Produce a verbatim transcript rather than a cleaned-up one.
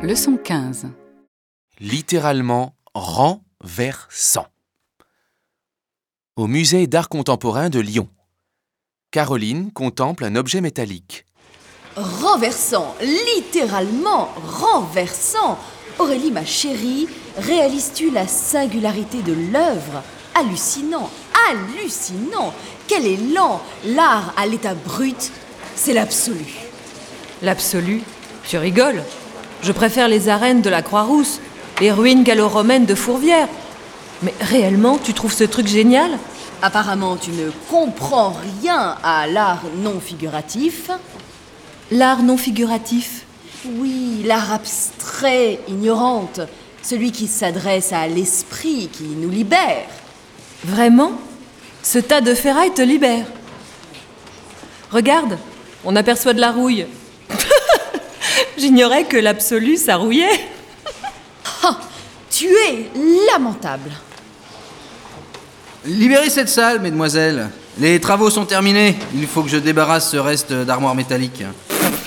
Leçon quinze. Littéralement renversant. Au musée d'art contemporain de Lyon, Caroline contemple un objet métallique. Renversant, littéralement renversant. Aurélie, ma chérie, réalises-tu la singularité de l'œuvre? Hallucinant, hallucinant. Quel élan! L'art à l'état brut, c'est l'absolu. L'absolu? Tu rigoles. Je préfère les arènes de la Croix-Rousse, les ruines gallo-romaines de Fourvière. Mais réellement, tu trouves ce truc génial? Apparemment, tu ne comprends rien à l'art non figuratif. L'art non figuratif? Oui, l'art abstrait, ignorante. Celui qui s'adresse à l'esprit, qui nous libère. Vraiment? Ce tas de ferraille te libère. Regarde, on aperçoit de la rouille. J'ignorais que l'absolu, ça rouillait. Ah, tu es lamentable. Libérez cette salle, mesdemoiselles. Les travaux sont terminés. Il faut que je débarrasse ce reste d'armoire métallique.